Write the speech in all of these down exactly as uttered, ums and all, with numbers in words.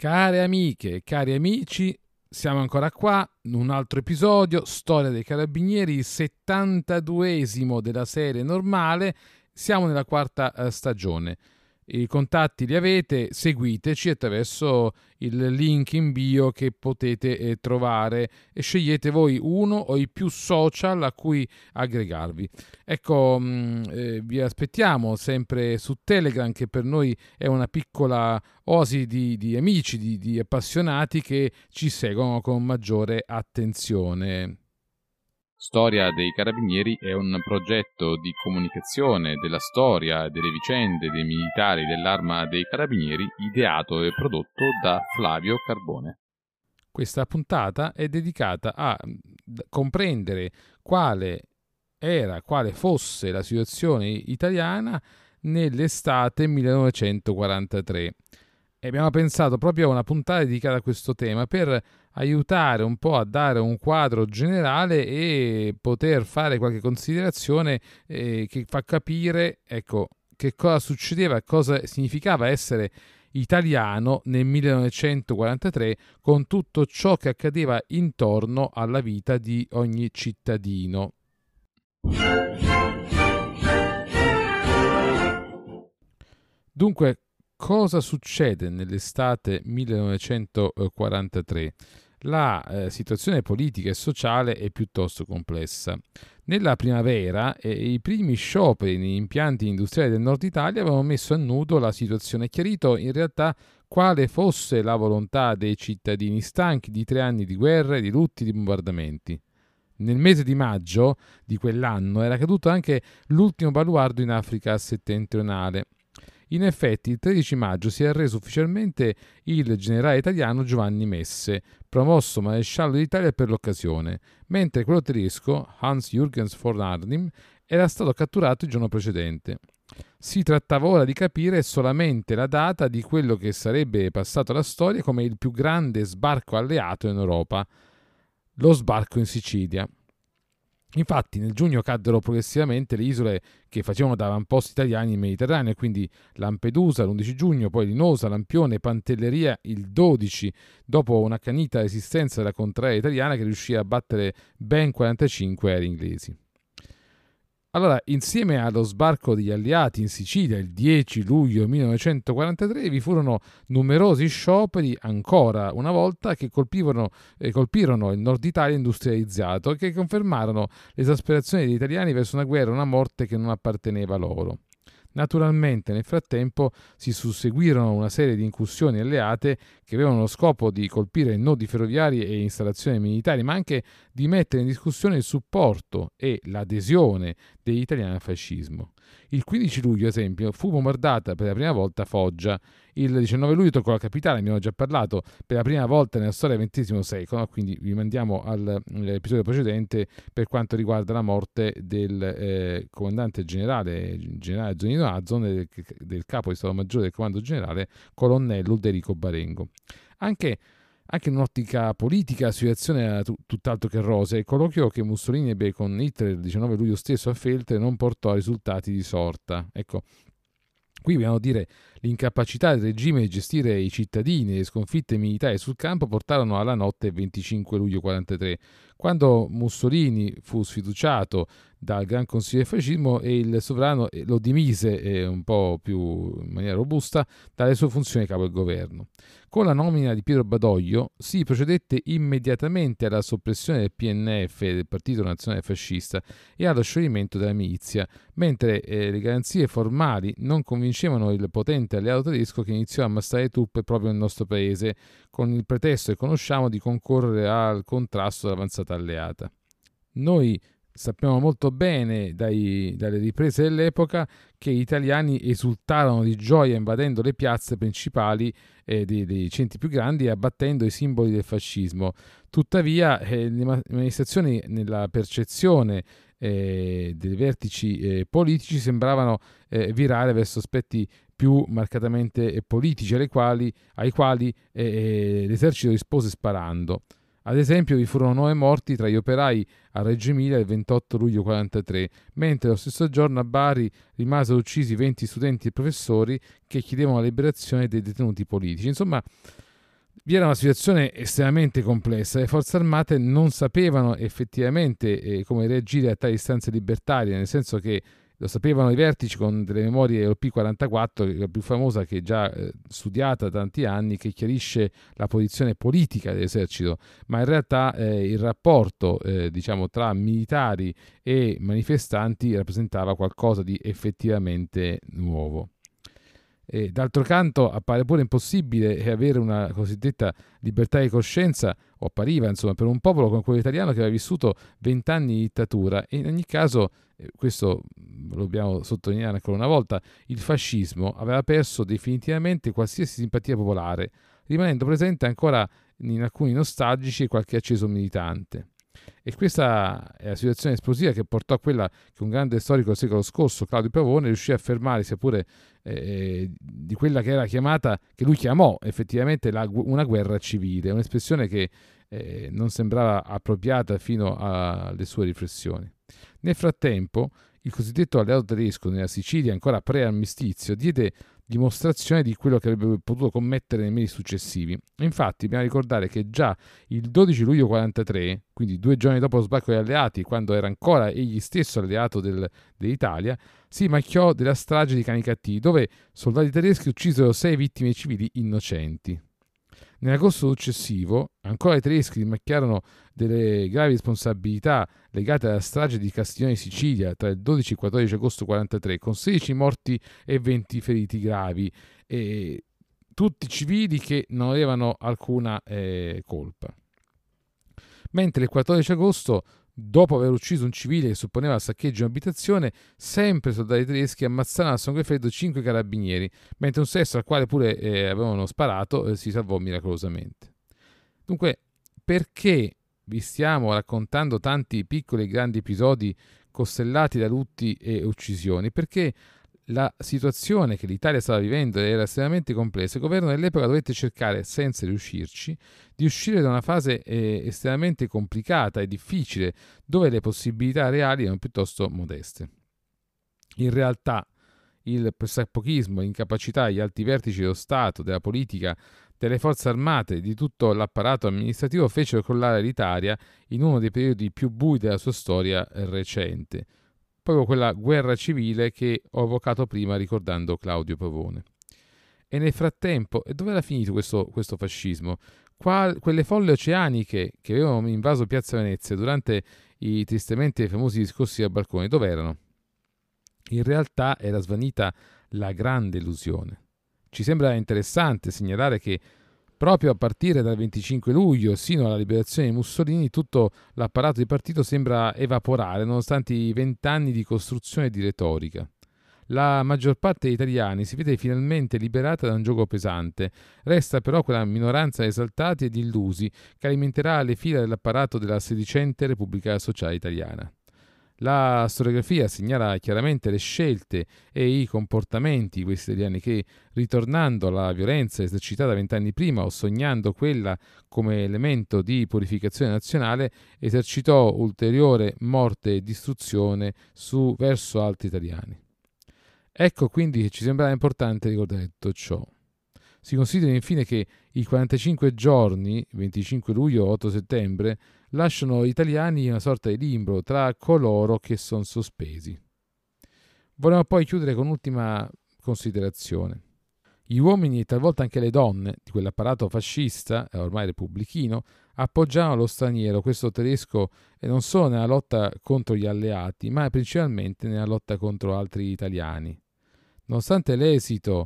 Care amiche e cari amici, siamo ancora qua, in un altro episodio, Storia dei Carabinieri, il settantaduesimo della serie normale, siamo nella quarta eh, stagione. I contatti li avete, seguiteci attraverso il link in bio che potete eh, trovare e scegliete voi uno o i più social a cui aggregarvi. Ecco, mh, eh, vi aspettiamo sempre su Telegram, che per noi è una piccola oasi di, di amici, di, di appassionati che ci seguono con maggiore attenzione. Storia dei Carabinieri è un progetto di comunicazione della storia e delle vicende dei militari dell'Arma dei Carabinieri ideato e prodotto da Flavio Carbone. Questa puntata è dedicata a comprendere quale era, quale fosse la situazione italiana nell'estate millenovecentoquarantatré. E abbiamo pensato proprio a una puntata dedicata a questo tema per aiutare un po' a dare un quadro generale e poter fare qualche considerazione eh, che fa capire, ecco, che cosa succedeva, cosa significava essere italiano nel millenovecentoquarantatré, con tutto ciò che accadeva intorno alla vita di ogni cittadino. Dunque, cosa succede nell'estate millenovecentoquarantatré? La eh, situazione politica e sociale è piuttosto complessa. Nella primavera eh, i primi scioperi negli impianti industriali del nord Italia avevano messo a nudo la situazione e chiarito in realtà quale fosse la volontà dei cittadini stanchi di tre anni di guerre, di lutti, di bombardamenti. Nel mese di maggio di quell'anno era caduto anche l'ultimo baluardo in Africa settentrionale. In effetti, il tredici maggio si è arreso ufficialmente il generale italiano Giovanni Messe, promosso maresciallo d'Italia per l'occasione, mentre quello tedesco, Hans-Jürgens von Arnim, era stato catturato il giorno precedente. Si trattava ora di capire solamente la data di quello che sarebbe passato alla storia come il più grande sbarco alleato in Europa, lo sbarco in Sicilia. Infatti nel giugno caddero progressivamente le isole che facevano da avamposti italiani in Mediterraneo, quindi Lampedusa l'undici giugno, poi Linosa, Lampione, Pantelleria il dodici, dopo un'accanita resistenza della contraria italiana che riuscì a battere ben quarantacinque aerei inglesi. Allora, insieme allo sbarco degli alleati in Sicilia il dieci luglio millenovecentoquarantatré vi furono numerosi scioperi ancora una volta che colpivano, eh, colpirono il nord Italia industrializzato e che confermarono l'esasperazione degli italiani verso una guerra e una morte che non apparteneva loro. Naturalmente, nel frattempo si susseguirono una serie di incursioni alleate che avevano lo scopo di colpire nodi ferroviari e installazioni militari, ma anche di mettere in discussione il supporto e l'adesione degli italiani al fascismo. Il quindici luglio, ad esempio, fu bombardata per la prima volta Foggia. Il diciannove luglio toccò la capitale, abbiamo già parlato, per la prima volta nella storia del ventesimo secolo, quindi vi mandiamo all'episodio precedente per quanto riguarda la morte del eh, comandante generale, generale Zonino Azzon, del, del capo di Stato Maggiore del Comando Generale, colonnello Ulderico Barengo. Anche Anche in un'ottica politica la situazione era t- tutt'altro che rosea. Il colloquio che Mussolini ebbe con Hitler il diciannove luglio stesso a Feltre non portò a risultati di sorta. Ecco, qui dobbiamo dire l'incapacità del regime di gestire i cittadini e le sconfitte militari sul campo portarono alla notte del venticinque luglio quarantatré, quando Mussolini fu sfiduciato dal Gran Consiglio del Fascismo e il sovrano lo dimise eh, un po' più in maniera robusta dalle sue funzioni capo del governo. Con la nomina di Pietro Badoglio si procedette immediatamente alla soppressione del P N F, del Partito Nazionale Fascista, e allo scioglimento della milizia, mentre eh, le garanzie formali non convincevano il potente alleato tedesco che iniziò a ammassare truppe proprio nel nostro paese, con il pretesto che conosciamo di concorrere al contrasto dell'avanzata alleata. Noi sappiamo molto bene dai, dalle riprese dell'epoca che gli italiani esultarono di gioia invadendo le piazze principali eh, dei, dei centri più grandi e abbattendo i simboli del fascismo. Tuttavia eh, le manifestazioni nella percezione eh, dei vertici eh, politici sembravano eh, virare verso aspetti più marcatamente politici ai quali, ai quali eh, l'esercito rispose sparando. Ad esempio vi furono nove morti tra gli operai a Reggio Emilia il ventotto luglio quarantatré, mentre lo stesso giorno a Bari rimasero uccisi venti studenti e professori che chiedevano la liberazione dei detenuti politici. Insomma, Vi era una situazione estremamente complessa, le forze armate non sapevano effettivamente eh, come reagire a tali istanze libertarie, nel senso che lo sapevano i vertici con delle memorie O P quarantaquattro, la più famosa, che è già eh, studiata da tanti anni, che chiarisce la posizione politica dell'esercito, ma in realtà eh, il rapporto eh, diciamo tra militari e manifestanti rappresentava qualcosa di effettivamente nuovo. E d'altro canto appare pure impossibile avere una cosiddetta libertà di coscienza, o appariva insomma, per un popolo come quello italiano che aveva vissuto vent'anni di dittatura. E in ogni caso, eh, questo lo dobbiamo sottolineare ancora una volta, il fascismo aveva perso definitivamente qualsiasi simpatia popolare, rimanendo presente ancora in alcuni nostalgici e qualche acceso militante. E questa è la situazione esplosiva che portò a quella che un grande storico del secolo scorso, Claudio Pavone, riuscì a affermare, sia pure eh, di quella che era chiamata, che lui chiamò effettivamente la, una guerra civile, un'espressione che eh, non sembrava appropriata fino alle sue riflessioni. Nel frattempo, il cosiddetto alleato tedesco nella Sicilia, ancora pre-armistizio, diede dimostrazione di quello che avrebbe potuto commettere nei mesi successivi. Infatti, bisogna ricordare che già il dodici luglio quarantatré, quindi due giorni dopo lo sbarco degli alleati, quando era ancora egli stesso alleato del, dell'Italia, si macchiò della strage di Canicattì, dove soldati tedeschi uccisero sei vittime civili innocenti. Nell'agosto successivo, ancora i tedeschi macchiarono delle gravi responsabilità legate alla strage di Castiglione di Sicilia tra il dodici e il quattordici agosto quarantatré, con sedici morti e venti feriti gravi, e tutti civili che non avevano alcuna eh, colpa. Mentre il quattordici agosto, dopo aver ucciso un civile che supponeva il saccheggio di un'abitazione, sempre i soldati tedeschi ammazzarono a sangue freddo cinque carabinieri, mentre un sesto, al quale pure eh, avevano sparato, eh, si salvò miracolosamente. Dunque, perché vi stiamo raccontando tanti piccoli e grandi episodi costellati da lutti e uccisioni? Perché la situazione che l'Italia stava vivendo era estremamente complessa. Il governo dell'epoca dovette cercare, senza riuscirci, di uscire da una fase eh, estremamente complicata e difficile, dove le possibilità reali erano piuttosto modeste. In realtà il pressapochismo, l'incapacità degli alti vertici dello Stato, della politica, delle forze armate, di tutto l'apparato amministrativo fecero crollare l'Italia in uno dei periodi più bui della sua storia recente, proprio quella guerra civile che ho evocato prima ricordando Claudio Pavone. E nel frattempo, e dove era finito questo, questo fascismo? Qual, quelle folle oceaniche che avevano invaso Piazza Venezia durante i tristemente famosi discorsi al balcone, dove erano? In realtà era svanita la grande illusione. Ci sembra interessante segnalare che proprio a partire dal venticinque luglio sino alla liberazione di Mussolini tutto l'apparato di partito sembra evaporare nonostante i vent'anni di costruzione e di retorica. La maggior parte degli italiani si vede finalmente liberata da un gioco pesante, resta però quella minoranza di esaltati e di illusi che alimenterà le fila dell'apparato della sedicente Repubblica Sociale Italiana. La storiografia segnala chiaramente le scelte e i comportamenti di questi italiani che, ritornando alla violenza esercitata vent'anni prima o sognando quella come elemento di purificazione nazionale, esercitò ulteriore morte e distruzione su, verso altri italiani. Ecco quindi che ci sembrava importante ricordare tutto ciò. Si consideri infine che i quarantacinque giorni, venticinque luglio otto settembre, lasciano gli italiani in una sorta di limbo tra coloro che sono sospesi. Vogliamo poi chiudere con un'ultima considerazione. Gli uomini e talvolta anche le donne di quell'apparato fascista, ormai repubblichino, appoggiavano lo straniero, questo tedesco, e non solo nella lotta contro gli alleati, ma principalmente nella lotta contro altri italiani. Nonostante l'esito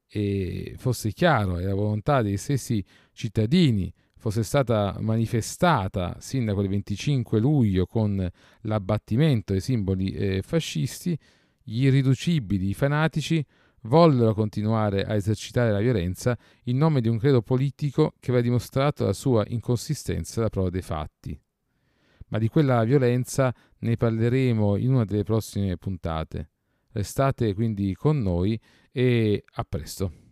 e fosse chiaro e la volontà dei stessi cittadini fosse stata manifestata sin da quel venticinque luglio con l'abbattimento dei simboli eh, fascisti, gli irriducibili, i fanatici vollero continuare a esercitare la violenza in nome di un credo politico che aveva dimostrato la sua inconsistenza alla prova dei fatti. Ma di quella violenza ne parleremo in una delle prossime puntate. Restate quindi con noi e a presto.